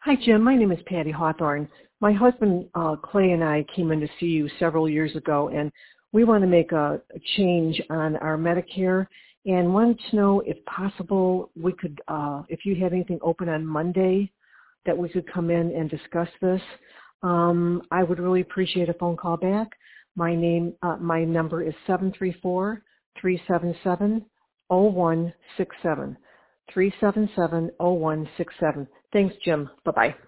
Hi, Jim. My name is Patty Hawthorne. My husband, Clay, and I came in to see you several years ago, and we want to make a change on our Medicare and wanted to know if possible we could, if you had anything open on Monday that we could come in and discuss this. I would really appreciate a phone call back. My number is 734-377-0167. 377-0167. Thanks, Jim. Bye-bye.